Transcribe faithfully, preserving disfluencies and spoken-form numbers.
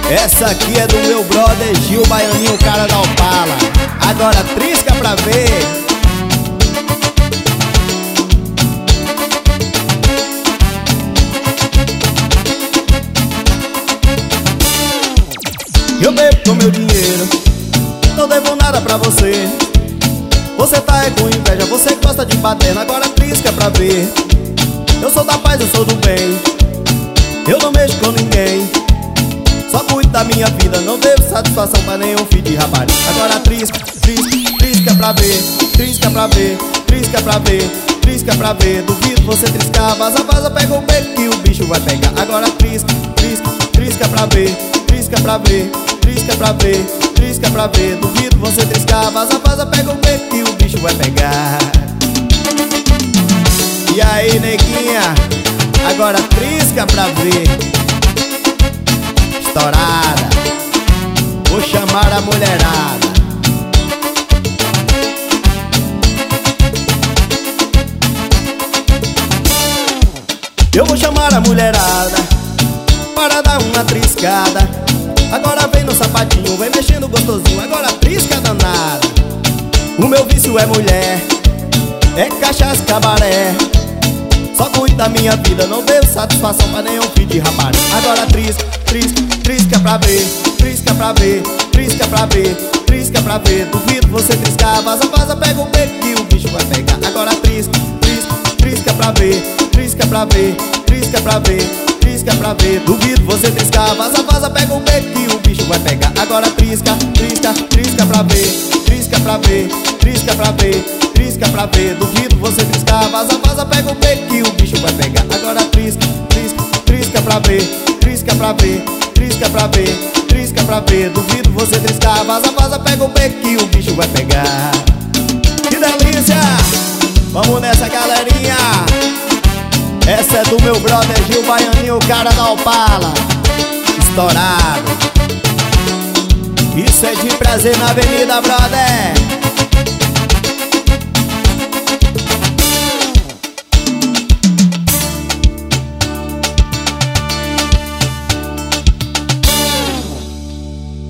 Essa aqui é do meu brother Gil Baianinho, o cara da Opala. Agora trisca pra ver. Eu bebo com meu dinheiro, não devo nada pra você. Você tá é com inveja, você gosta de bater. Agora trisca pra ver. Eu sou da paz, eu sou do bem. Eu não mexo com ninguém, só cuido da minha vida, não devo satisfação pra nenhum filho de rapariga. Agora trisca, trisca, trisca pra ver. Trisca pra ver, trisca pra ver, trisca pra ver. Duvido você triscar, vaza, vaza, pega o beco que o bicho vai pegar. Agora trisca, trisca, trisca pra ver. Trisca pra ver, trisca pra ver, trisca pra ver. Duvido você triscar, vaza, vaza, pega o beco que o bicho vai pegar. E aí, neguinha, agora trisca pra ver. Estourada, vou chamar a mulherada. Eu vou chamar a mulherada para dar uma triscada. Agora vem no sapatinho, vem mexendo gostosinho. Agora trisca danada. O meu vício é mulher, é cachaça, cabaré. Só cuido da minha vida, não devo satisfação pra nenhum filho de rapariga. Agora trisca, trisca, trisca pra ver. Trisca pra ver, trisca pra ver, trisca pra ver. Duvido você triscar, vaza, vaza, pega o beco que o bicho vai pegar. Agora trisca, trisca, trisca pra ver. Trisca pra ver, trisca pra ver, trisca pra ver. Duvido você triscar, vaza, vaza, pega o beco que o bicho vai pegar. Agora trisca, trisca, trisca pra ver. Trisca pra ver, trisca pra ver, trisca pra ver. Duvido você triscar, vaza, vaza, pega o beco que o bicho vai pegar. Agora trisca, trisca, trisca pra ver. Trisca pra ver, trisca pra ver, trisca pra ver. Duvido você triscar, vaza, vaza, pega o beco que o bicho vai pegar. Que delícia! Vamos nessa, galerinha. Essa é do meu brother Gil Baianinho, o cara da Opala. Estourado. Isso é de prazer na avenida, brother.